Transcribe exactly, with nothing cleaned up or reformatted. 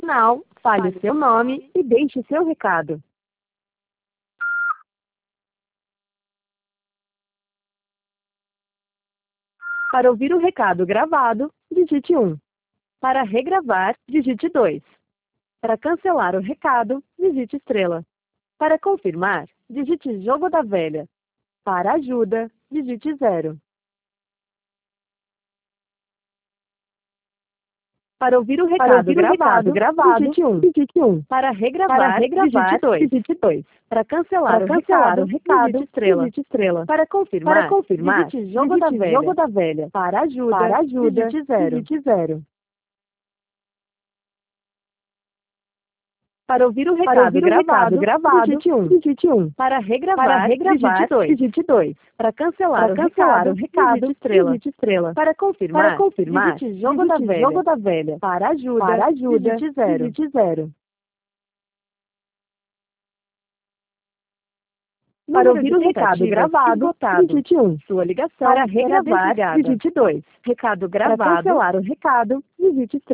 final, fale seu nome e deixe seu recado. Para ouvir o recado gravado, digite um. Para regravar, digite dois. Para cancelar o recado, digite estrela. Para confirmar, digite jogo da velha. Para ajuda, digite zero. Para ouvir o recado, ouvir gravado, o recado gravado, digite um. Digite um. Para regravar, Para regravar digite dois. Digite dois. Para cancelar, Para cancelar o, recado, o recado, digite estrela. Digite estrela. Para confirmar, Para confirmar digite jogo, digite da, velha. jogo da velha. Para ajuda, Para ajuda digite zero. Digite zero. Para ouvir o recado, ouvir o gravado, recado gravado, digite um. Digite um. Para regravar, Para regravar digite dois. Digite dois. Para cancelar, Para cancelar o recado, digite estrela. Digite estrela. Para confirmar, Para confirmar digite jogo, digite da, velha. jogo da velha. Para ajuda, Para ajuda digite zero. Digite zero. Para ouvir o recado gravado, esgotado. Digite um. Sua ligação para regravar, digite dois. Recado gravado. Para cancelar o recado, digite três.